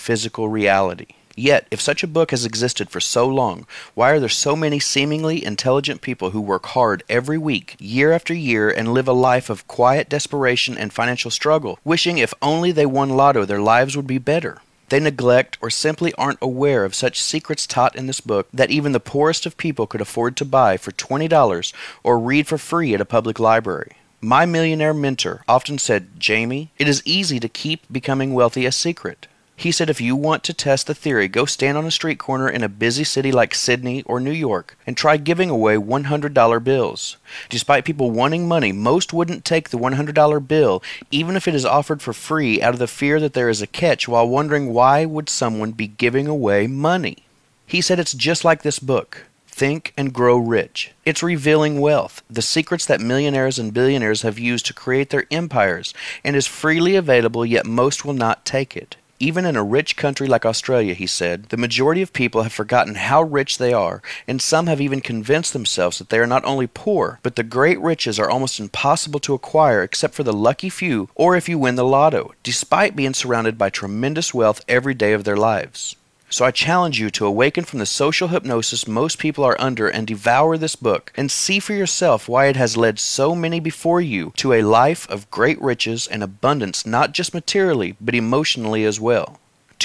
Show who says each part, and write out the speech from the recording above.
Speaker 1: physical reality. Yet, if such a book has existed for so long, why are there so many seemingly intelligent people who work hard every week, year after year, and live a life of quiet desperation and financial struggle, wishing if only they won lotto their lives would be better? They neglect or simply aren't aware of such secrets taught in this book that even the poorest of people could afford to buy for $20 or read for free at a public library. My millionaire mentor often said, "Jamie, it is easy to keep becoming wealthy a secret." He said if you want to test the theory, go stand on a street corner in a busy city like Sydney or New York and try giving away $100 bills. Despite people wanting money, most wouldn't take the $100 bill even if it is offered for free out of the fear that there is a catch, while wondering why would someone be giving away money. He said it's just like this book. Think and Grow Rich. It's revealing wealth, the secrets that millionaires and billionaires have used to create their empires, and is freely available, yet most will not take it. Even in a rich country like Australia, he said, the majority of people have forgotten how rich they are, and some have even convinced themselves that they are not only poor, but the great riches are almost impossible to acquire except for the lucky few or if you win the lotto, despite being surrounded by tremendous wealth every day of their lives. So I challenge you to awaken from the social hypnosis most people are under and devour this book and see for yourself why it has led so many before you to a life of great riches and abundance, not just materially, but emotionally as well.